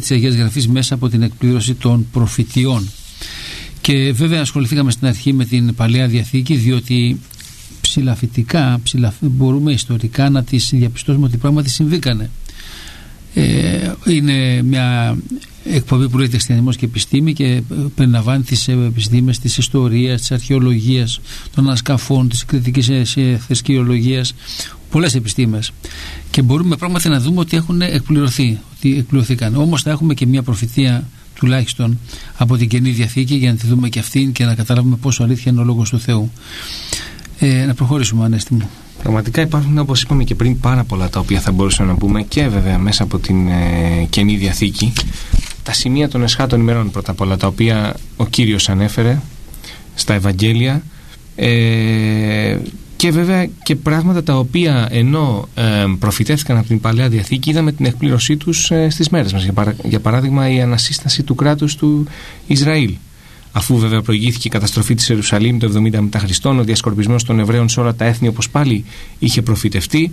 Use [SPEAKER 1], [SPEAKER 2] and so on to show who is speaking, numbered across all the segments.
[SPEAKER 1] της Αγίας Γραφής μέσα από την εκπλήρωση των προφητιών. Και βέβαια ασχοληθήκαμε στην αρχή με την Παλαιά Διαθήκη, διότι ψηλαφιτικά μπορούμε ιστορικά να τις διαπιστώσουμε ότι πράγματι συμβήκανε. Είναι μια εκπομπή που λέγεται Χριστιανισμός και Επιστήμη και περιλαμβάνει τις επιστήμες της ιστορίας, της αρχαιολογίας, των ανασκαφών, της κριτικής θρησκειολογίας, πολλές επιστήμες, και μπορούμε πράγματι να δούμε ότι έχουν εκπληρωθεί, ότι εκπληρωθήκαν. Όμως θα έχουμε και μια προφητεία τουλάχιστον από την Καινή Διαθήκη για να τη δούμε και αυτήν και να καταλάβουμε πόσο αλήθεια είναι ο Λόγος του Θεού. Να προχωρήσουμε, Ανέστη μου.
[SPEAKER 2] Πραγματικά υπάρχουν, όπως είπαμε και πριν, πάρα πολλά τα οποία θα μπορούσαμε να πούμε και βέβαια μέσα από την Καινή Διαθήκη. Τα σημεία των εσχάτων ημερών πρώτα απ' όλα, τα οποία ο Κύριος ανέφερε στα Ευαγγέλια, και βέβαια και πράγματα τα οποία ενώ προφητεύτηκαν από την Παλαιά Διαθήκη, είδαμε την εκπλήρωσή τους στις μέρες μας. Για παράδειγμα, η ανασύσταση του κράτους του Ισραήλ. Αφού βέβαια προηγήθηκε η καταστροφή της Ιερουσαλήμ το 70 μετά Χριστόν, ο διασκορπισμός των Εβραίων σε όλα τα έθνη, όπως πάλι είχε προφητευτεί.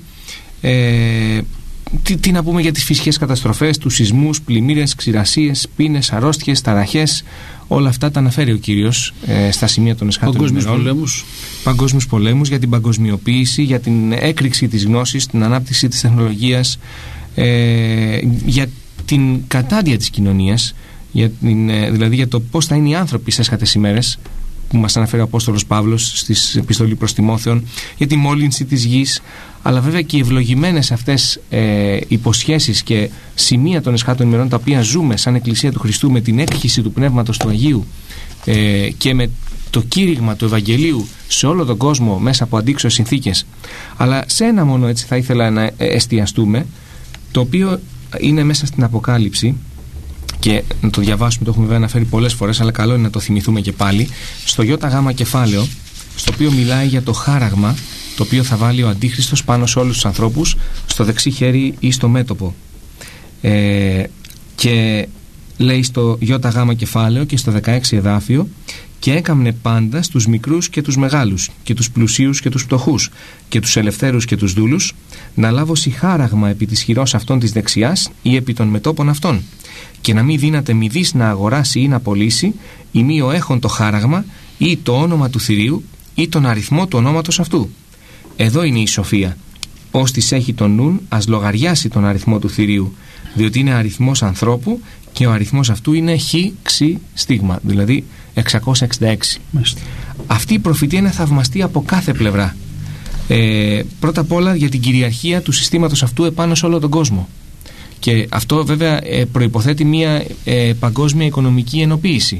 [SPEAKER 2] Τι να πούμε για τις φυσικές καταστροφές, τους σεισμούς, πλημμύρες, ξηρασίες, πείνες, αρρώστιες, ταραχές. Όλα αυτά τα αναφέρει ο Κύριος στα σημεία των εσχάτων ημερών. Παγκόσμιους πολέμους, για την παγκοσμιοποίηση, για την έκρηξη της γνώσης, την ανάπτυξη της τεχνολογίας, για την κατάντια της κοινωνίας, δηλαδή για το πώς θα είναι οι άνθρωποι στις έσχατες ημέρες, που μας αναφέρει ο Απόστολος Παύλος στις επιστολή προς Τιμόθεον, για τη μόλυνση της γης, αλλά βέβαια και οι ευλογημένες αυτές υποσχέσεις και σημεία των εσχάτων ημερών, τα οποία ζούμε σαν Εκκλησία του Χριστού με την έκχυση του Πνεύματος του Αγίου και με το κήρυγμα του Ευαγγελίου σε όλο τον κόσμο μέσα από αντίξωες συνθήκες. Αλλά σε ένα μόνο έτσι θα ήθελα να εστιαστούμε, το οποίο είναι μέσα στην Αποκάλυψη, και να το διαβάσουμε, το έχουμε βέβαια αναφέρει πολλές φορές, αλλά καλό είναι να το θυμηθούμε και πάλι, στο ΙΓ κεφάλαιο, στο οποίο μιλάει για το χάραγμα το οποίο θα βάλει ο Αντίχριστος πάνω σε όλους τους ανθρώπους, στο δεξί χέρι ή στο μέτωπο. Και λέει στο ΙΓ κεφάλαιο και στο 16 εδάφιο: «Και έκαμνε πάντα στους μικρούς και τους μεγάλους, και τους πλουσίους και τους φτωχούς, και τους ελευθέρους και τους δούλους, να λάβωσι χάραγμα επί της χειρός αυτών της δεξιάς ή επί των μετώπων αυτών, και να μην δύναται μηδής να αγοράσει ή να πωλήσει, ή μη ο έχων το χάραγμα, ή το όνομα του θηρίου, ή τον αριθμό του ονόματος αυτού. Εδώ είναι η σοφία. Ως της έχει τον νουν, ας λογαριάσει τον αριθμό του θηρίου, διότι είναι αριθμός ανθρώπου και ο αριθμός αυτού είναι χ-ξ στίγμα, δηλαδή 666. Αυτή η προφητεία είναι θαυμαστή από κάθε πλευρά. Πρώτα απ' όλα για την κυριαρχία του συστήματος αυτού επάνω σε όλο τον κόσμο. Και αυτό βέβαια προϋποθέτει μια παγκόσμια οικονομική ενοποίηση.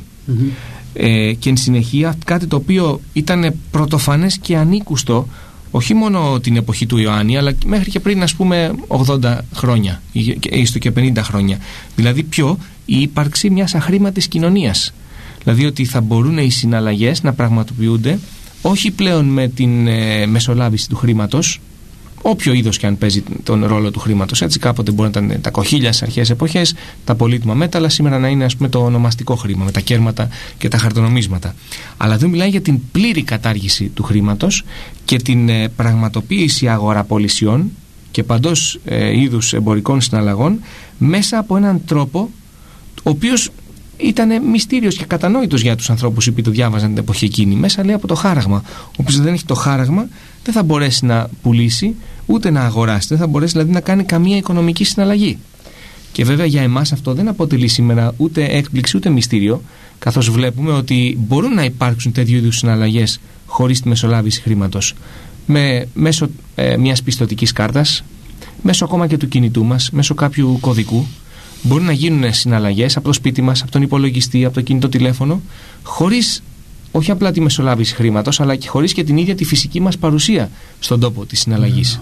[SPEAKER 2] Και εν συνεχεία κάτι το οποίο ήταν πρωτοφανές και ανήκουστο όχι μόνο την εποχή του Ιωάννη, αλλά μέχρι και πριν, ας πούμε, 80 χρόνια ή έστω και 50 χρόνια. Δηλαδή η ύπαρξη μιας αχρήματης κοινωνίας. Δηλαδή ότι θα μπορούν οι συναλλαγές να πραγματοποιούνται όχι πλέον με την μεσολάβηση του χρήματος, όποιο είδος και αν παίζει τον ρόλο του χρήματος. Έτσι, κάποτε μπορεί να ήταν τα κοχύλια στις αρχαίες εποχές, τα πολύτιμα μέταλλα, σήμερα να είναι, ας πούμε, το ονομαστικό χρήμα, με τα κέρματα και τα χαρτονομίσματα. Αλλά εδώ μιλάει για την πλήρη κατάργηση του χρήματος και την πραγματοποίηση αγοραπολισιών και παντός είδους εμπορικών συναλλαγών μέσα από έναν τρόπο ο οποίος ήταν μυστήριος και κατανόητος για τους ανθρώπους οι οποίοι το διάβαζαν την εποχή εκείνη. Μέσα λέει από το χάραγμα. Όποιος δεν έχει το χάραγμα δεν θα μπορέσει να πουλήσει ούτε να αγοράσει. Δεν θα μπορέσει δηλαδή να κάνει καμία οικονομική συναλλαγή. Και βέβαια για εμάς αυτό δεν αποτελεί σήμερα ούτε έκπληξη ούτε μυστήριο, καθώς βλέπουμε ότι μπορούν να υπάρξουν τέτοιου είδους συναλλαγές χωρίς τη μεσολάβηση χρήματος, μέσω μιας πιστωτικής κάρτας, μέσω ακόμα και του κινητού μας, μέσω κάποιου κωδικού. Μπορούν να γίνουν συναλλαγές από το σπίτι μας, από τον υπολογιστή, από το κινητό τηλέφωνο, χωρίς όχι απλά τη μεσολάβηση χρήματος, αλλά και χωρίς και την ίδια τη φυσική μας παρουσία στον τόπο της συναλλαγής.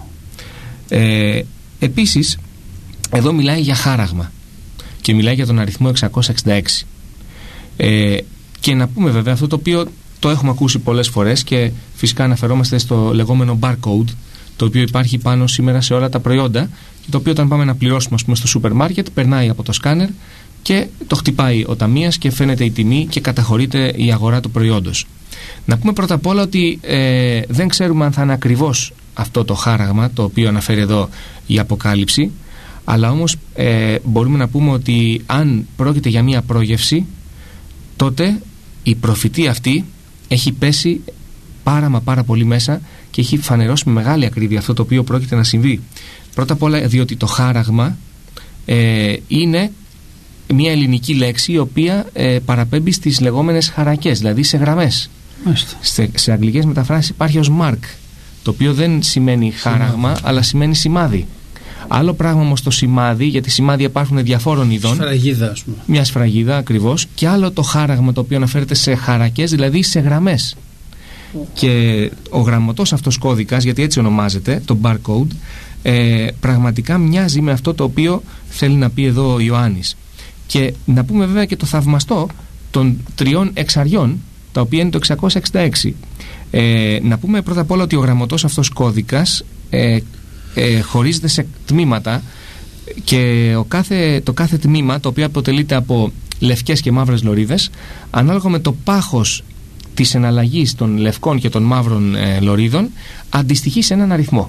[SPEAKER 2] Επίσης, εδώ μιλάει για χάραγμα και μιλάει για τον αριθμό 666. Και να πούμε βέβαια αυτό το οποίο το έχουμε ακούσει πολλές φορές και φυσικά αναφερόμαστε στο λεγόμενο barcode, το οποίο υπάρχει πάνω σήμερα σε όλα τα προϊόντα, το οποίο όταν πάμε να πληρώσουμε, ας πούμε, στο σούπερ μάρκετ, περνάει από το σκάνερ και το χτυπάει ο ταμείας και φαίνεται η τιμή και καταχωρείται η αγορά του προϊόντος. Να πούμε πρώτα απ' όλα ότι δεν ξέρουμε αν θα είναι ακριβώς αυτό το χάραγμα το οποίο αναφέρει εδώ η Αποκάλυψη, Αλλά όμως μπορούμε να πούμε ότι αν πρόκειται για μία πρόγευση, τότε η προφητεία αυτή έχει πέσει πάρα πολύ μέσα και έχει φανερώσει με μεγάλη ακρίβεια αυτό το οποίο πρόκειται να συμβεί. Πρώτα απ' όλα διότι το χάραγμα είναι μια ελληνική λέξη η οποία παραπέμπει στις λεγόμενες χαρακές, δηλαδή σε γραμμές. Σε αγγλικές μεταφράσεις υπάρχει ως mark, το οποίο δεν σημαίνει χάραγμα, αλλά σημαίνει σημάδι. Άλλο πράγμα όμως το σημάδι, γιατί σημάδια υπάρχουν διαφόρων ειδών.
[SPEAKER 1] Σφραγίδα, ας πούμε.
[SPEAKER 2] Μια σφραγίδα ακριβώς. Και άλλο το χάραγμα, το οποίο αναφέρεται σε χαρακές, δηλαδή σε γραμμές. Και ο γραμματός αυτός κώδικας, γιατί έτσι ονομάζεται, το barcode, πραγματικά μοιάζει με αυτό το οποίο θέλει να πει εδώ ο Ιωάννης. Και να πούμε βέβαια και το θαυμαστό των 3 εξαριών, τα οποία είναι το 666. Να πούμε πρώτα απ' όλα ότι ο γραμματός αυτός κώδικας χωρίζεται σε τμήματα, και το κάθε τμήμα, το οποίο αποτελείται από λευκές και μαύρες λωρίδες, ανάλογα με το πάχος της εναλλαγής των λευκών και των μαύρων λωρίδων, αντιστοιχεί σε έναν αριθμό.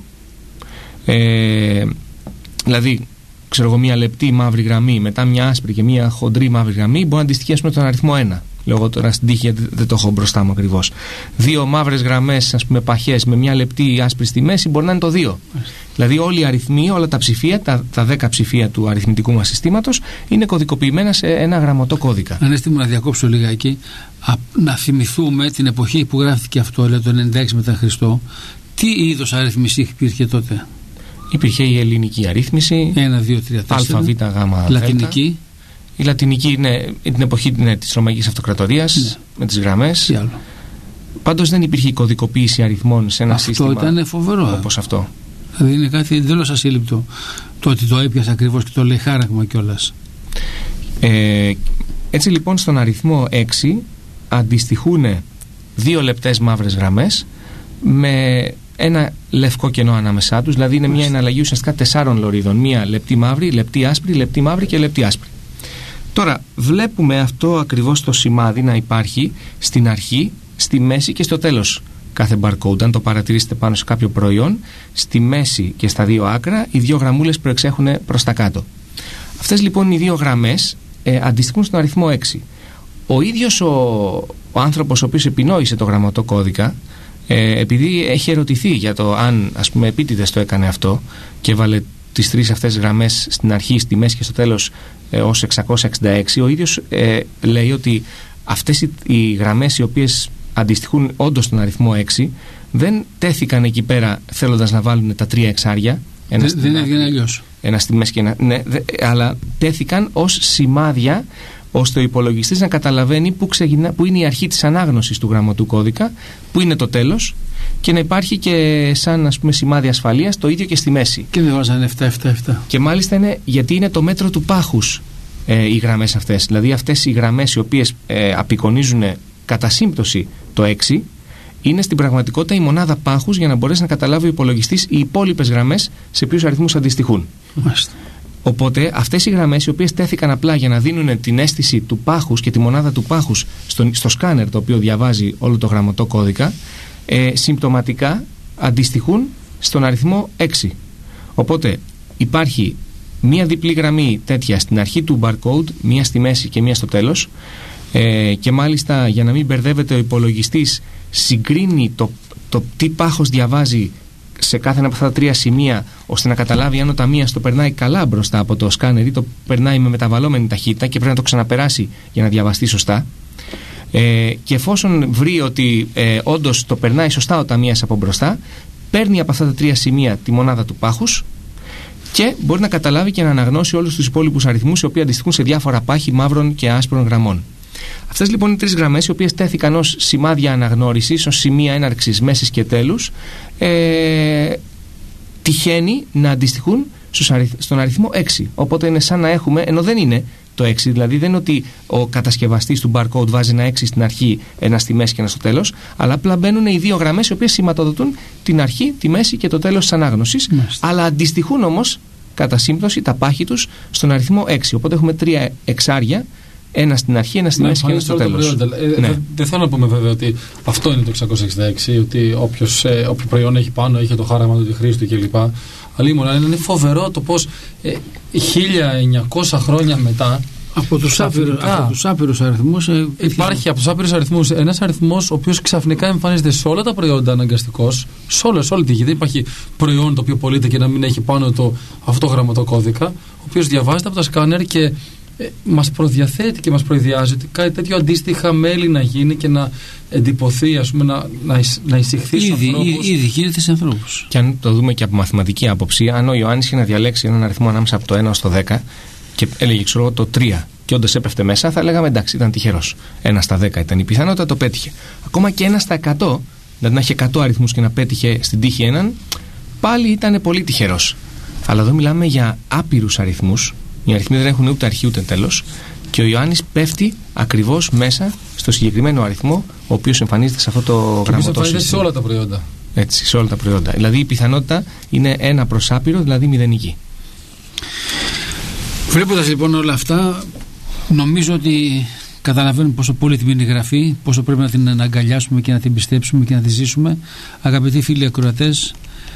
[SPEAKER 2] Δηλαδή, ξέρω εγώ, μια λεπτή μαύρη γραμμή, μετά μια άσπρη και μια χοντρή μαύρη γραμμή, μπορεί να αντιστοιχεί, ας πούμε, τον αριθμό 1. Λόγω τώρα στην τύχη, δεν το έχω μπροστά μου ακριβώς. 2 μαύρες γραμμές, ας πούμε, παχές με μια λεπτή άσπρη στη μέση, μπορεί να είναι το 2. Δηλαδή, όλοι οι αριθμοί, όλα τα ψηφία, τα 10 ψηφία του αριθμητικού μας συστήματος, είναι κωδικοποιημένα σε ένα γραμματό κώδικα.
[SPEAKER 1] Ανέστη μου, να διακόψω λιγάκι, να θυμηθούμε την εποχή που γράφτηκε αυτό, δηλαδή το 96 μετά Χριστό. Τι είδος αρρύθμιση υπήρχε τότε?
[SPEAKER 2] Υπήρχε η ελληνική αρρύθμιση,
[SPEAKER 1] 1, 2, 3, 4,
[SPEAKER 2] Α, Β, Γ,
[SPEAKER 1] λατινική.
[SPEAKER 2] Η λατινική είναι την εποχή της Ρωμαϊκής Αυτοκρατορίας, με τις γραμμές. Πάντως δεν υπήρχε η κωδικοποίηση αριθμών σε ένα σύστημα.
[SPEAKER 1] Αυτό ήταν φοβερό.
[SPEAKER 2] Όπως αυτό.
[SPEAKER 1] Δηλαδή είναι κάτι εντελώς ασύλληπτο. Το ότι το έπιασε ακριβώς και το λέει χάραγμα κιόλας.
[SPEAKER 2] Έτσι λοιπόν στον αριθμό 6 αντιστοιχούν 2 λεπτές μαύρες γραμμές με ένα λευκό κενό ανάμεσά τους. Δηλαδή είναι μια εναλλαγή ουσιαστικά 4 λωρίδων. Μια λεπτή μαύρη, λεπτή άσπρη, λεπτή μαύρη και λεπτή άσπρη. Τώρα βλέπουμε αυτό ακριβώς το σημάδι να υπάρχει στην αρχή, στη μέση και στο τέλος κάθε barcode. Αν το παρατηρήσετε πάνω σε κάποιο προϊόν, στη μέση και στα 2 άκρα οι 2 γραμμούλες προεξέχουν προς τα κάτω. Αυτές λοιπόν οι 2 γραμμές αντιστοιχούν στον αριθμό 6. Ο ίδιος ο άνθρωπος ο οποίος επινόησε το γραμματό κώδικα, επειδή έχει ερωτηθεί για το αν, ας πούμε, επίτηδες το έκανε αυτό και έβαλε τις 3 αυτές γραμμές στην αρχή, στη μέση και στο τέλος ως 666, ο ίδιος λέει ότι αυτές οι γραμμές οι οποίες αντιστοιχούν όντως τον αριθμό 6 δεν τέθηκαν εκεί πέρα θέλοντας να βάλουν τα 3 εξάρια.
[SPEAKER 1] Δεν έβγαινε αλλιώς.
[SPEAKER 2] Ένα στη μέση και ένα. Ναι, αλλά τέθηκαν ως σημάδια, ώστε ο υπολογιστής να καταλαβαίνει που είναι η αρχή της ανάγνωσης του γραμματού κώδικα, που είναι το τέλος, και να υπάρχει και σαν, ας πούμε, σημάδι ασφαλείας το ίδιο και στη μέση.
[SPEAKER 1] Και δεν βάζανε 7.
[SPEAKER 2] Και μάλιστα είναι γιατί είναι το μέτρο του πάχους οι γραμμές αυτές. Δηλαδή αυτές οι γραμμές οι οποίες απεικονίζουν κατά σύμπτωση το 6 είναι στην πραγματικότητα η μονάδα πάχους για να μπορέσει να καταλάβει ο υπολογιστής οι υπόλοιπες γραμμές σε ποιους αριθμούς αντιστοιχούν.
[SPEAKER 1] Μάλιστα.
[SPEAKER 2] Οπότε αυτές οι γραμμές οι οποίες τέθηκαν απλά για να δίνουν την αίσθηση του πάχους και τη μονάδα του πάχους στο σκάνερ το οποίο διαβάζει όλο το γραμματό κώδικα, συμπτωματικά αντιστοιχούν στον αριθμό 6. Οπότε υπάρχει μία διπλή γραμμή τέτοια στην αρχή του barcode, μία στη μέση και μία στο τέλος, και μάλιστα για να μην μπερδεύεται ο υπολογιστής συγκρίνει το τι πάχος διαβάζει σε κάθε ένα από αυτά τα 3 σημεία, ώστε να καταλάβει αν ο ταμείας το περνάει καλά μπροστά από το σκάνερ ή το περνάει με μεταβαλλόμενη ταχύτητα και πρέπει να το ξαναπεράσει για να διαβαστεί σωστά. Και εφόσον βρει ότι όντως το περνάει σωστά ο ταμείας από μπροστά, παίρνει από αυτά τα 3 σημεία τη μονάδα του πάχους και μπορεί να καταλάβει και να αναγνώσει όλους τους υπόλοιπους αριθμούς, οι οποίοι αντιστοιχούν σε διάφορα πάχη μαύρων και άσπρων γραμμών. Αυτές λοιπόν οι 3 γραμμές, οι οποίες τέθηκαν ως σημάδια αναγνώρισης, ως σημεία έναρξης, μέσης και τέλους, τυχαίνει να αντιστοιχούν στον αριθμό 6. Οπότε είναι σαν να έχουμε, ενώ δεν είναι το 6, δηλαδή δεν είναι ότι ο κατασκευαστής του barcode βάζει ένα 6 στην αρχή, ένα στη μέση και ένα στο τέλος, αλλά απλά μπαίνουν οι 2 γραμμές οι οποίες σηματοδοτούν την αρχή, τη μέση και το τέλος της ανάγνωσης, αλλά αντιστοιχούν όμως κατά σύμπτωση τα πάχη τους στον αριθμό 6. Οπότε έχουμε 3 εξάρια ένα στην αρχή, ένα στη μέση και ένα στο τέλος.
[SPEAKER 3] Δεν θέλω να πούμε βέβαια ότι αυτό είναι το 666, ότι όποιο προϊόν έχει πάνω έχει το χάραμα του, τη χρήση του κλπ. Αλλά είναι φοβερό το πώς 1900 χρόνια μετά.
[SPEAKER 1] Από τους άπειρους αριθμούς
[SPEAKER 3] υπάρχει από τους άπειρους αριθμούς ένας αριθμός ο οποίος ξαφνικά εμφανίζεται σε όλα τα προϊόντα αναγκαστικώς, σε όλη τη γη. Δεν υπάρχει προϊόν το οποίο πωλείται και να μην έχει πάνω αυτό το γραμματοκώδικα, ο οποίος διαβάζεται από τα σκάνερ και μας προδιαθέτει και μας προειδιάζει ότι κάτι τέτοιο αντίστοιχα μέλη να γίνει και να εντυπωθεί, ας πούμε, να εισηχθεί στους ανθρώπους.
[SPEAKER 1] Ήδη γίνεται σε ανθρώπους.
[SPEAKER 2] Και αν το δούμε και από μαθηματική άποψη, αν ο Ιωάννης είχε να διαλέξει έναν αριθμό ανάμεσα από το 1 στο 10 και έλεγε, ξέρω, το 3 και όντως έπεφτε μέσα, θα λέγαμε εντάξει, ήταν τυχερός. 1 στα 10 ήταν η πιθανότητα, το πέτυχε. Ακόμα και 1 στα 100, δηλαδή να έχει 100 αριθμούς και να πέτυχε στην τύχη έναν, πάλι ήταν πολύ τυχερός. Αλλά εδώ μιλάμε για άπειρους αριθμούς. Οι αριθμοί δεν έχουν ούτε αρχή ούτε τέλος. Και ο Ιωάννης πέφτει ακριβώς μέσα στο συγκεκριμένο αριθμό, ο οποίος εμφανίζεται σε αυτό το γραμματόσυστημα.
[SPEAKER 3] Και εμφανίζεται σε όλα τα προϊόντα.
[SPEAKER 2] Έτσι, σε όλα τα προϊόντα. Δηλαδή η πιθανότητα είναι 1 προς άπειρο, δηλαδή μηδενική.
[SPEAKER 1] Βλέποντας λοιπόν όλα αυτά, νομίζω ότι καταλαβαίνουμε πόσο πολύτιμη είναι η Γραφή, πόσο πρέπει να την αγκαλιάσουμε και να την πιστέψουμε και να τη ζήσουμε. Αγαπητοί φίλοι ακροατές,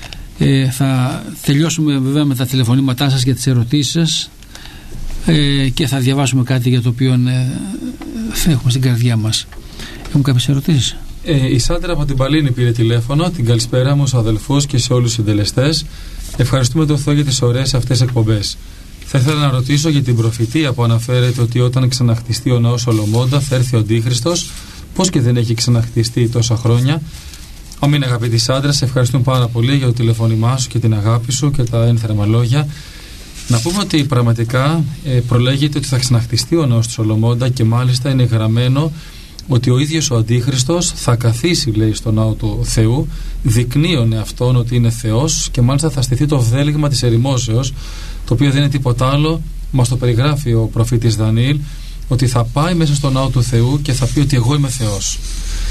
[SPEAKER 1] θα τελειώσουμε βέβαια με τα τηλεφωνήματά σας και τις ερωτήσεις σας και θα διαβάσουμε κάτι για το οποίο έχουμε στην καρδιά μας. Έχουμε κάποιες ερωτήσεις?
[SPEAKER 3] Η Σάντρα από την Παλίνη πήρε τηλέφωνο. Την καλησπέρα μου στους αδελφούς και σε όλους τους συντελεστές. Ευχαριστούμε τον Θεό για τις ωραίες αυτές εκπομπές. Θα ήθελα να ρωτήσω για την προφητεία που αναφέρεται ότι όταν ξαναχτιστεί ο ναός Σολομώντα θα έρθει ο Αντίχριστος. Πώς και δεν έχει ξαναχτιστεί τόσα χρόνια? Αμήν, αγαπητή Σάντρα, σε ευχαριστούμε πάρα πολύ για το τηλεφώνημά σου και την αγάπη σου και τα ένθερμα λόγια. Να πούμε ότι πραγματικά προλέγεται ότι θα ξαναχτιστεί ο ναός του Σολομώντα και μάλιστα είναι γραμμένο ότι ο ίδιος ο Αντίχριστος θα καθίσει, λέει, στο ναό του Θεού, δεικνύωνε αυτόν ότι είναι Θεός και μάλιστα θα στηθεί το βδέλγμα της ερημόσεως, το οποίο δεν είναι τίποτα άλλο, μας το περιγράφει ο προφήτης Δανιήλ, ότι θα πάει μέσα στο ναό του Θεού και θα πει ότι εγώ είμαι Θεός.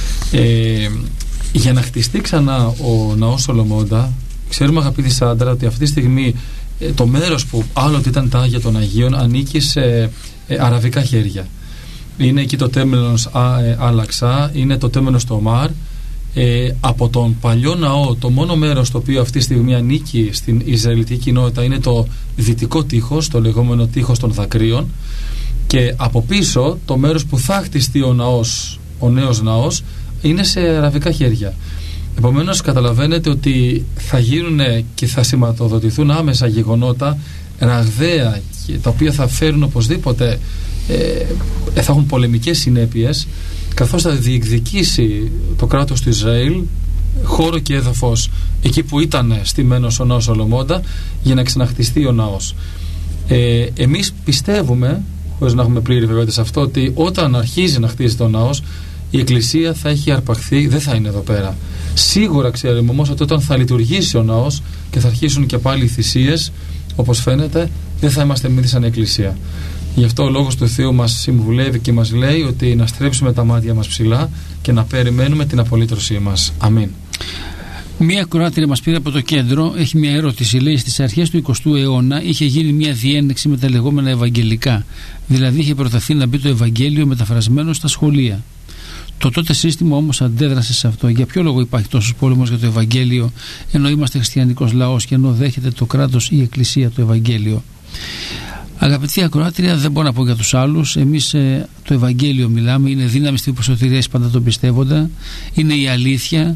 [SPEAKER 3] Για να χτιστεί ξανά ο ναός Σολομώντα, ξέρουμε, αγαπητή Σάντρα, ότι αυτή τη στιγμή το μέρος που άλλοτε ήταν τα Άγια των Αγίων ανήκει σε αραβικά χέρια. Είναι εκεί το τέμενος Αλαξά, είναι το τέμενος του Ομάρ. Από τον παλιό ναό, το μόνο μέρος το οποίο αυτή τη στιγμή ανήκει στην Ισραηλιτική κοινότητα είναι το δυτικό τείχος, το λεγόμενο τείχος των δακρύων, και από πίσω το μέρος που θα χτιστεί ο νέος ναός είναι σε αραβικά χέρια. Επομένως καταλαβαίνετε ότι θα γίνουν και θα σηματοδοτηθούν άμεσα γεγονότα ραγδαία, τα οποία θα φέρουν οπωσδήποτε, θα έχουν πολεμικές συνέπειες, καθώς θα διεκδικήσει το κράτος του Ισραήλ χώρο και έδαφος εκεί που ήταν στημένος ο ναός Σολομώντα για να ξαναχτιστεί ο ναός. Εμείς πιστεύουμε, χωρίς να έχουμε πλήρη βεβαιότητα σε αυτό, ότι όταν αρχίζει να χτίζεται ο ναός, η Εκκλησία θα έχει αρπαχθεί, δεν θα είναι εδώ πέρα. Σίγουρα ξέρουμε όμως ότι όταν θα λειτουργήσει ο ναός και θα αρχίσουν και πάλι οι θυσίες, όπως φαίνεται, δεν θα είμαστε εμείς σαν Εκκλησία. Γι' αυτό ο Λόγος του Θεού μας συμβουλεύει και μας λέει ότι να στρέψουμε τα μάτια μας ψηλά και να περιμένουμε την απολύτρωσή μας. Αμήν.
[SPEAKER 1] Μία ακροάτρια μας πήρε από το κέντρο, έχει μια ερώτηση. Λέει: στις αρχές του 20ου αιώνα είχε γίνει μια διένεξη με τα λεγόμενα Ευαγγελικά. Δηλαδή είχε προταθεί να μπει το Ευαγγέλιο μεταφρασμένο στα σχολεία. Το τότε σύστημα όμως αντέδρασε σε αυτό. Για ποιο λόγο υπάρχει τόσος πόλεμος για το Ευαγγέλιο, ενώ είμαστε χριστιανικός λαός και ενώ δέχεται το κράτος, η Εκκλησία, το Ευαγγέλιο? Αγαπητή ακροάτρια, δεν μπορώ να πω για τους άλλους. Εμείς το Ευαγγέλιο μιλάμε, είναι δύναμη στην σωτηρία πάντα τον πιστεύοντα, είναι η αλήθεια.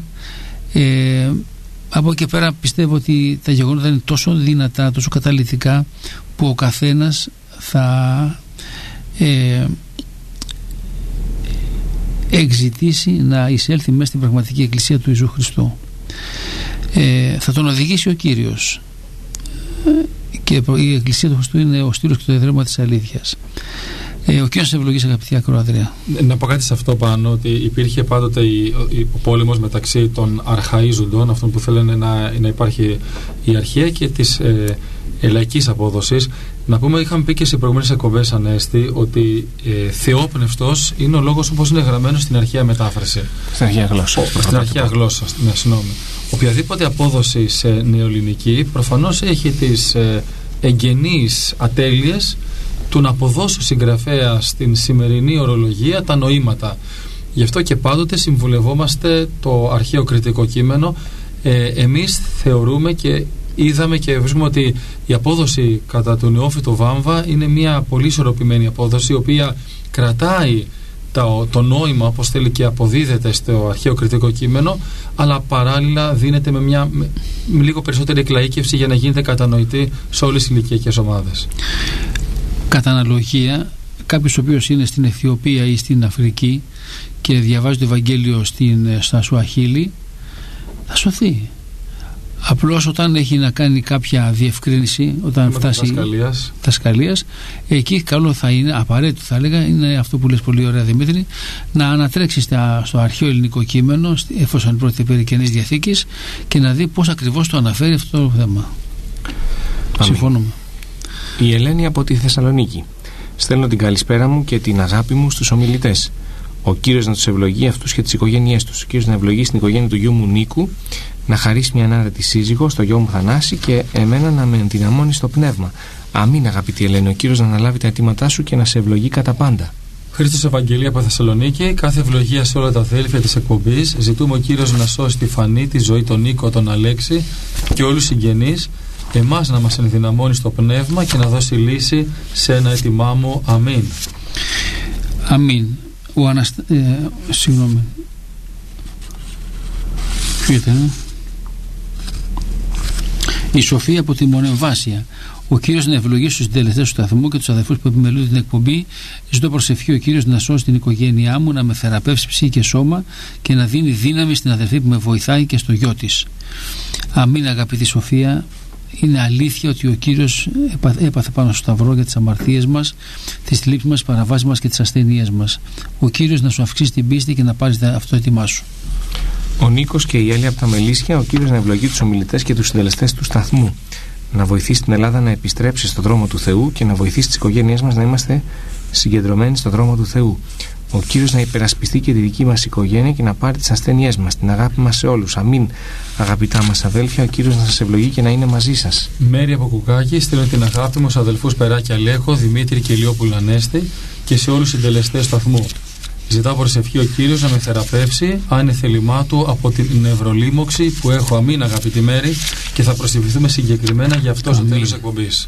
[SPEAKER 1] Από εκεί πέρα πιστεύω ότι τα γεγονότα είναι τόσο δυνατά, τόσο καταλυτικά, που ο καθένας θα εξητήσει να εισέλθει μέσα στην πραγματική Εκκλησία του Ιησού Χριστού. Θα τον οδηγήσει ο Κύριος, και η Εκκλησία του Χριστού είναι ο στήλος και το εδραίωμα της αλήθειας. Ο κύριος ευλογής, αγαπητή ακροάτρια.
[SPEAKER 3] Να πω κάτι σε αυτό πάνω, ότι υπήρχε πάντοτε ο πόλεμος μεταξύ των αρχαΐζοντων, αυτών που θέλουν να υπάρχει η αρχαία, και της λαϊκής απόδοσης. Να πούμε, είχαμε πει και σε προηγούμενες εκπομπές, Ανέστη, ότι θεόπνευστος είναι ο λόγος όπως είναι γραμμένο στην αρχαία μετάφραση.
[SPEAKER 2] Στην αρχαία γλώσσα.
[SPEAKER 3] Στην αρχαία γλώσσα, συγγνώμη. Οποιαδήποτε απόδοση σε νεοελληνική προφανώς έχει τις εγγενείς ατέλειες του να αποδώσει ο συγγραφέας στην σημερινή ορολογία τα νοήματα. Γι' αυτό και πάντοτε συμβουλευόμαστε το αρχαίο κριτικό κείμενο. Εμείς θεωρούμε και είδαμε και βρίσκουμε ότι η απόδοση κατά τον Νεόφυτο Βάμβα είναι μια πολύ ισορροπημένη απόδοση, η οποία κρατάει το νόημα όπως θέλει και αποδίδεται στο αρχαίο κριτικό κείμενο, αλλά παράλληλα δίνεται με λίγο περισσότερη εκλαΐκευση για να γίνεται κατανοητή σε όλες τις ηλικιακές ομάδες.
[SPEAKER 1] Κατά αναλογία, κάποιος ο οποίος είναι στην Αιθιοπία ή στην Αφρική και διαβάζει το Ευαγγέλιο στα Σουαχίλι, θα σωθεί. Απλώς όταν έχει να κάνει κάποια διευκρίνηση, όταν φτάσει δασκαλίας, εκεί καλό θα είναι, απαραίτητο θα έλεγα, είναι αυτό που λες πολύ ωραία Δημήτρη, να ανατρέξει στο αρχαίο ελληνικό κείμενο, εφόσον πρόκειται περί Καινής Διαθήκης, και να δει πώς ακριβώς το αναφέρει αυτό το θέμα. Συμφωνούμε.
[SPEAKER 2] Η Ελένη από τη Θεσσαλονίκη. Στέλνω την καλησπέρα μου και την αγάπη μου στους ομιλητές. Ο Κύριος να τους ευλογεί αυτούς και τις οικογένειές τους. Ο Κύριος να ευλογεί στην οικογένεια του γιού μου Νίκου, να χαρίσει μια ανάρετη σύζυγο στο γιο μου Θανάση και εμένα να με ενδυναμώνει στο πνεύμα. Αμήν, αγαπητή Ελένη. Ο Κύριος να αναλάβει τα αιτήματά σου και να σε ευλογεί κατά πάντα.
[SPEAKER 3] Χρήστος Ευαγγελία από Θεσσαλονίκη. Κάθε ευλογία σε όλα τα αδέλφια της εκπομπής. Ζητούμε ο Κύριος να σώσει τη Φανή, τη ζωή, τον Νίκο, τον Αλέξη και όλους τους συγγενείς. Εμάς να μας ενδυναμώνει στο πνεύμα και να δώσει λύση σε ένα αίτημά μου. Αμήν.
[SPEAKER 1] Αμήν. Συγγνώμη. Ποιο ήταν? Η Σοφία από τη Μονεμβάσια. Ο Κύριος να ευλογήσει τους συντελεστές του σταθμού και τους αδελφούς που επιμελούνται την εκπομπή. Ζητώ προσευχή ο Κύριος να σώσει την οικογένειά μου, να με θεραπεύσει ψυχή και σώμα και να δίνει δύναμη στην αδελφή που με βοηθάει και στο γιο της. Αμήν, αγαπητή Σοφία. Είναι αλήθεια ότι ο Κύριος έπαθε πάνω στο σταυρό για τις αμαρτίες μας, τις θλίψεις μας, τις παραβάσεις μας και τις ασθενείες μας. Ο Κύριος να σου αυξήσει την πίστη και να πάρεις αυτό το έτοιμά σου.
[SPEAKER 2] Ο Νίκος και η Έλλη από τα Μελίσια. Ο Κύριος να ευλογεί τους ομιλητές και τους συντελεστές του σταθμού. Να βοηθήσει την Ελλάδα να επιστρέψει στον δρόμο του Θεού και να βοηθήσει τις οικογένειές μας να είμαστε συγκεντρωμένοι στον δρόμο του Θεού. Ο Κύριος να υπερασπιστεί και τη δική μας οικογένεια και να πάρει τις ασθένειές μας, την αγάπη μας σε όλους. Αμήν, αγαπητά μας αδέλφια. Ο Κύριος να σας ευλογεί και να είναι μαζί σας.
[SPEAKER 3] Μέρη από Κουκάκι. Στέλνω την αγάπη μου στους αδελφούς Περάκη Αλέχο, Δημήτρη και Λιόπουλα Ανέστη και σε όλους τους συντελεστές σταθμού. Ζητάω προσευχή ο Κύριος να με θεραπεύσει, αν είναι θέλημά του, από την νευρολίμωξη που έχω. Αμήν, αγαπητή Μέρη, και θα προσευχηθούμε συγκεκριμένα για αυτό στο τέλος της εκπομπής.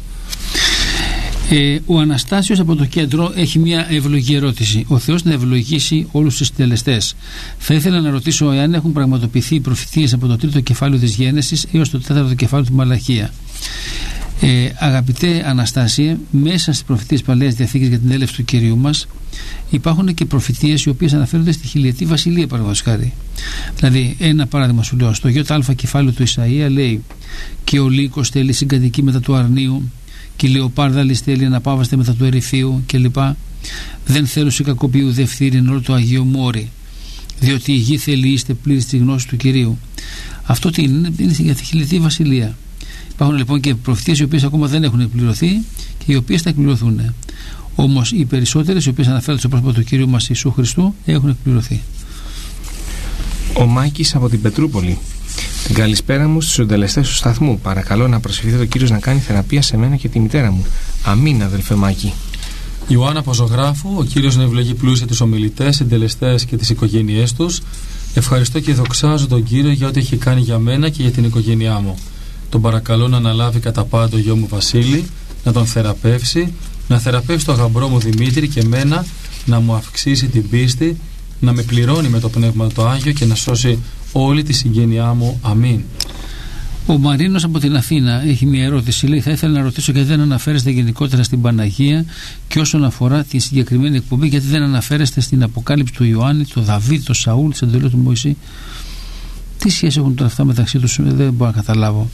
[SPEAKER 1] Ο Αναστάσιος από το κέντρο έχει μια ευλογή ερώτηση. Ο Θεός να ευλογήσει όλους τους συντελεστές. Θα ήθελα να ρωτήσω εάν έχουν πραγματοποιηθεί οι προφητείες από το 3ο κεφάλαιο της Γένεσης έως το 4ο κεφάλαιο του Μαλαχία. Αγαπητέ Αναστάσια, μέσα στις προφητείες Παλαιάς Διαθήκης για την έλευση του Κυρίου μας υπάρχουν και προφητείες οι οποίες αναφέρονται στη χιλιετή βασιλεία, παραδείγματος χάρη. Δηλαδή, ένα παράδειγμα σου λέω, στο ΙΑ κεφάλαιο του Ισαΐα λέει: και ο λύκος θέλει συγκατοικεί μετά του αρνίου, και η λεοπάρδα θέλει αναπάβαστε μετά του ερυθίου κλπ. Δεν θέλω σε κακοποιού δευθύρη εν όλο το Αγίο Μόρι, διότι η γη θέλει είστε πλήρη τη γνώση του Κυρίου. Αυτό τι είναι για τη χιλιετή βασιλεία. Υπάρχουν λοιπόν και προφητείες οι οποίες ακόμα δεν έχουν εκπληρωθεί και οι οποίες θα εκπληρωθούν. Όμως οι περισσότερες οι οποίες αναφέρονται στο πρόσωπο του Κυρίου μας Ιησού Χριστού έχουν εκπληρωθεί.
[SPEAKER 2] Ο Μάκης από την Πετρούπολη. Την καλησπέρα μου στους συντελεστές του σταθμού. Παρακαλώ να προσευχηθείτε ο Κύριος να κάνει θεραπεία σε μένα και τη μητέρα μου. Αμήν, αδελφέ Μάκη.
[SPEAKER 3] Ιωάννα από Ζωγράφου. Ο Κύριος να ευλογεί πλούσια τους ομιλητές, συντελεστές και τις οικογένειές τους. Ευχαριστώ και δοξάζω τον Κύριο για ό,τι έχει κάνει για μένα και για την οικογένειά μου. Τον παρακαλώ να αναλάβει κατά πάντα το γιο μου Βασίλη, να τον θεραπεύσει, να θεραπεύσει τον γαμπρό μου Δημήτρη και εμένα, να μου αυξήσει την πίστη, να με πληρώνει με το Πνεύμα το Άγιο και να σώσει όλη τη συγγένειά μου. Αμήν.
[SPEAKER 1] Ο Μαρίνος από την Αθήνα έχει μια ερώτηση. Λέει: θα ήθελα να ρωτήσω γιατί δεν αναφέρεστε γενικότερα στην Παναγία και όσον αφορά τη συγκεκριμένη εκπομπή, γιατί δεν αναφέρεστε στην Αποκάλυψη του Ιωάννη, του Δαβίδ, του Σαούλ, τη εντολή του Μωυσή. Τι σχέση έχουν τώρα αυτά μεταξύ τους, δεν μπορώ να καταλάβω.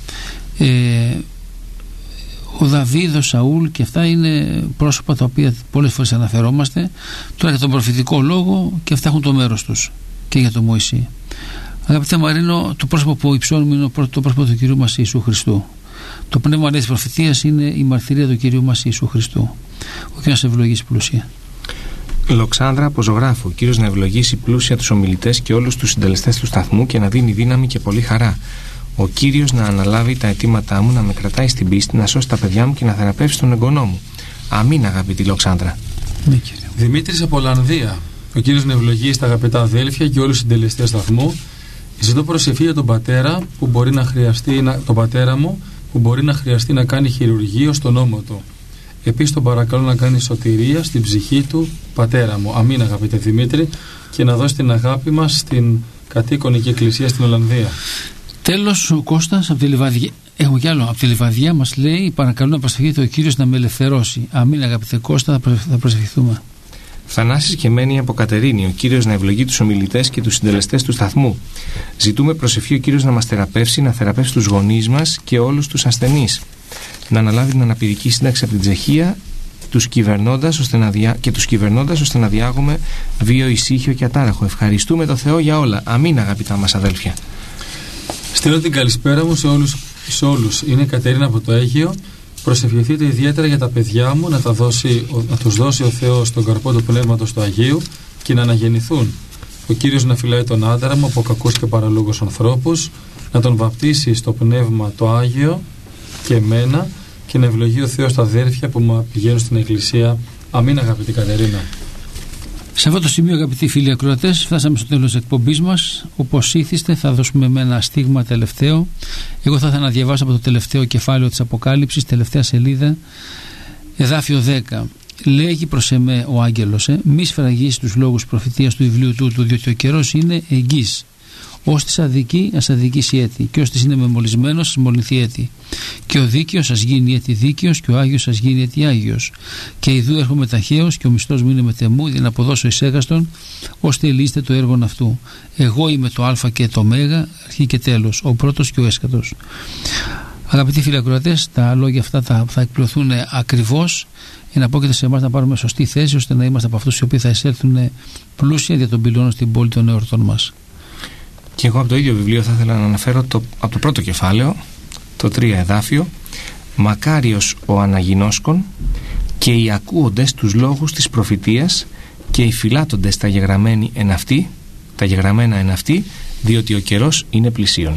[SPEAKER 1] Ο Δαβίδ, ο Σαούλ και αυτά είναι πρόσωπα τα οποία πολλές φορές αναφερόμαστε. Τώρα για τον προφητικό λόγο και αυτά έχουν το μέρος τους και για τον Μωυσή. Αγαπητέ Μαρίνο, το πρόσωπο που υψώνουμε είναι το πρόσωπο του Κυρίου μας Ιησού Χριστού. Το πνεύμα της προφητείας είναι η μαρτυρία του Κυρίου μας Ιησού Χριστού. Ο Κύριος να ευλογήσει πλούσια.
[SPEAKER 2] Λοξάνδρα από Ζωγράφου. Ο Κύριος να ευλογήσει πλούσια τους ομιλητές και όλους τους συντελεστές του σταθμού και να δίνει δύναμη και πολύ χαρά. Ο Κύριος να αναλάβει τα αιτήματά μου, να με κρατάει στην πίστη, να σώσει τα παιδιά μου και να θεραπεύσει τον εγγονό μου. Αμήν, αγαπητή Λοξάνδρα.
[SPEAKER 1] Ναι, κύριε.
[SPEAKER 3] Δημήτρης από Ολλανδία. Ο κύριος να ευλογεί στα αγαπητά αδέλφια και όλους τους συντελεστές σταθμού. Ζητώ προσευχή για τον πατέρα που μπορεί να χρειαστεί, τον πατέρα μου που μπορεί να χρειαστεί να κάνει χειρουργείο στον ώμο του. Επίσης τον παρακαλώ να κάνει σωτηρία στην ψυχή του, πατέρα μου. Αμήν, αγαπητέ Δημήτρη, και να δώσει την αγάπη μας στην κατοίκονική εκκλησία στην Ολλανδία.
[SPEAKER 1] Τέλος, ο Κώστας από τη Λιβαδιά. Έχω κι άλλο. Από τη Λιβαδιά μας λέει: παρακαλώ να προσευχηθείτε ο Κύριος να με ελευθερώσει. Αμήν, αγαπητέ Κώστα, θα προσευχηθούμε.
[SPEAKER 2] Θανάσης και Μένη από Κατερίνη. Ο Κύριος να ευλογεί τους ομιλητές και τους συντελεστές του σταθμού. Ζητούμε προσευχή ο Κύριος να μας θεραπεύσει, να θεραπεύσει τους γονείς μας και όλους τους ασθενείς. Να αναλάβει την αναπηρική σύνταξη από την Τσεχία τους κυβερνώντας ώστε να διάγουμε βίο, ησύχιο και ατάραχο. Ευχαριστούμε το Θεό για όλα. Αμήν, αγαπητά μας αδέλφια.
[SPEAKER 3] Στείλω την καλησπέρα μου σε όλους. Είναι η Κατερίνα από το Αίγυο. Προσευχηθείτε ιδιαίτερα για τα παιδιά μου, να τους δώσει ο Θεός τον καρπό του Πνεύματος του Αγίου και να αναγεννηθούν. Ο Κύριος να φυλάει τον άντρα μου από κακούς και παραλόγους ανθρώπους, να τον βαπτίσει στο Πνεύμα το Άγιο και εμένα, και να ευλογεί ο Θεός τα αδέρφια που μου πηγαίνουν στην Εκκλησία. Αμήν, αγαπητή Κατερίνα.
[SPEAKER 1] Σε αυτό το σημείο, αγαπητοί φίλοι ακροατές, φτάσαμε στο τέλος της εκπομπής μας. Όπως ήθιστε, θα δώσουμε με ένα στίγμα τελευταίο. Εγώ θα ήθελα να διαβάσω από το τελευταίο κεφάλαιο της Αποκάλυψης, τελευταία σελίδα, εδάφιο 10. Λέγει προς εμέ ο άγγελος, μη σφραγίσει τους λόγους προφητείας του βιβλίου τούτου, διότι ο καιρός είναι εγγύς. Ως της αδική, ας αδικήσει έτη, και ως της είναι μεμολισμένος, ας μολυνθεί έτη. Και ο δίκαιος ας γίνει έτη δίκαιος, και ο άγιος ας γίνει έτη άγιος. Και ιδού έρχομαι ταχαίως, και ο μισθός μου είναι μετεμού, για να αποδώσω εις έγαστον, ώστε ελύστε το έργον αυτού. Εγώ είμαι το Α και το Μέγα, αρχή και τέλος, ο πρώτος και ο έσχατος. Αγαπητοί φίλοι ακροατές, τα λόγια αυτά θα εκπληρωθούν ακριβώς, για να πω και σε εμάς να πάρουμε σωστή θέση, ώστε να είμαστε από αυτούς οι οποίοι θα εισέλθουν πλούσια δια των πυλώνων στην πόλη των εορτών μας.
[SPEAKER 2] Και εγώ από το ίδιο βιβλίο θα ήθελα να αναφέρω από το πρώτο κεφάλαιο, το 3 εδάφιο. Μακάριος ο αναγινώσκων και οι ακούοντες τους λόγους της προφητείας και οι φυλάτοντες τα γεγραμμένα εν αυτοί, διότι ο καιρός είναι πλησίον.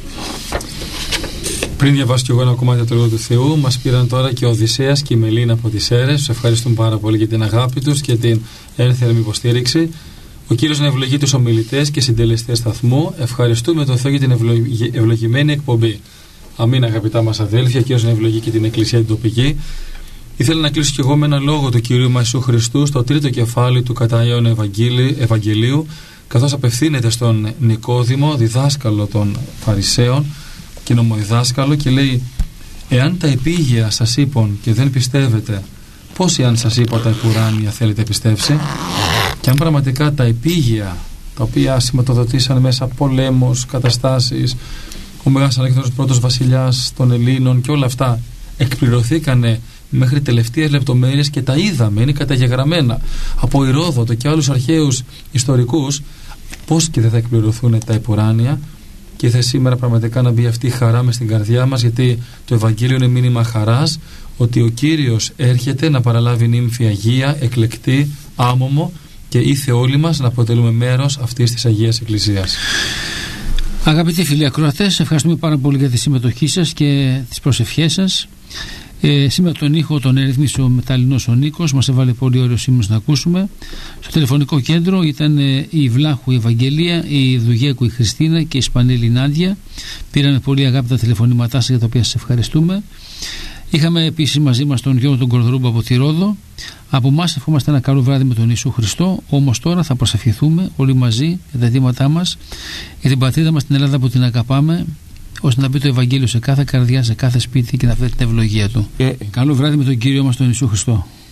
[SPEAKER 3] Πριν διαβάσω και εγώ ένα κομμάτι του Λόγου του Θεού, μας πήραν τώρα και ο Οδυσσέας και η Μελίνα από τις Σέρρες. Τους ευχαριστούμε πάρα πολύ για την αγάπη τους και την ένθερμη υποστήριξη. Ο Κύριος να ευλογεί τους ομιλητές και συντελεστές σταθμού. Ευχαριστούμε τον Θεό για την ευλογημένη εκπομπή. Αμήν, αγαπητά μας αδέλφια. Ο Κύριος να ευλογεί και την Εκκλησία την τοπική. Ήθελα να κλείσω και εγώ με ένα λόγο του Κυρίου μας Ιησού Χριστού στο 3ο κεφάλαιο του κατά Ιωάννου Ευαγγελίου, καθώς απευθύνεται στον Νικόδημο, διδάσκαλο των Φαρισαίων και νομοδιδάσκαλο, και λέει: εάν τα επίγεια σας είπων και δεν πιστεύετε, πώς εάν σας είπα τα επουράνια θέλετε πιστέψει? Και αν πραγματικά τα επίγεια, τα οποία σηματοδοτήσαν μέσα πολέμους, καταστάσεις, ο Μέγας Αλέξανδρος πρώτος βασιλιάς των Ελλήνων και όλα αυτά, εκπληρωθήκανε μέχρι τελευταίες λεπτομέρειες και τα είδαμε, είναι καταγεγραμμένα από Ηρόδοτο και άλλους αρχαίους ιστορικούς, πώς και δεν θα εκπληρωθούν τα επουράνια? Και θε σήμερα πραγματικά να μπει αυτή η χαρά μες στην καρδιά μας, γιατί το Ευαγγέλιο είναι μήνυμα χαράς, ότι ο Κύριος έρχεται να παραλάβει νύμφη Αγία, εκλεκτή, άμωμο, και ήθε όλοι μας να αποτελούμε μέρος αυτής της Αγίας Εκκλησίας.
[SPEAKER 1] Αγαπητοί φίλοι ακροατές, ευχαριστούμε πάρα πολύ για τη συμμετοχή σας και τις προσευχές σας. Σήμερα τον ήχο τον ερυθμίσε ο Μεταλλινός ο Νίκος, μας έβαλε πολύ ωραίο σήμος να ακούσουμε. Στο τηλεφωνικό κέντρο ήταν η Βλάχου η Ευαγγελία, η Δουγέκου η Χριστίνα και η Σπανέλη Νάντια. Πήραμε πολύ αγάπητα τηλεφωνήματά σας, για τα οποία σας ευχαριστούμε. Είχαμε επίσης μαζί μας τον Γιώργο τον Κορδρούμπα από τη Ρόδο. Από εμάς ευχόμαστε ένα καλό βράδυ με τον Ιησού Χριστό. Όμως τώρα θα προσευχηθούμε όλοι μαζί για τα αιτήματά μας, για την πατρίδα μας την Ελλάδα που την αγαπάμε, ώστε να μπει το Ευαγγέλιο σε κάθε καρδιά, σε κάθε σπίτι και να φέρει την ευλογία του. Καλό βράδυ με τον Κύριο μας τον Ιησού Χριστό.